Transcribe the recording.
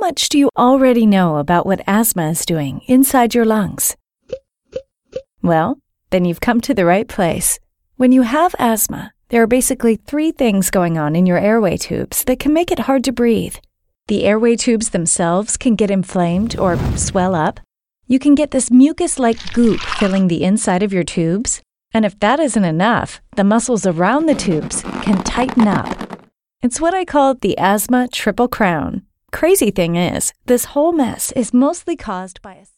much do you already know about what asthma is doing inside your lungs? Well, then you've come to the right place. When you have asthma, there are basically 3 things going on in your airway tubes that can make it hard to breathe. The airway tubes themselves can get inflamed or swell up. You can get this mucus-like goop filling the inside of your tubes. And if that isn't enough, the muscles around the tubes can tighten up. It's what I call the asthma triple crown. Crazy thing is, this whole mess is mostly caused by a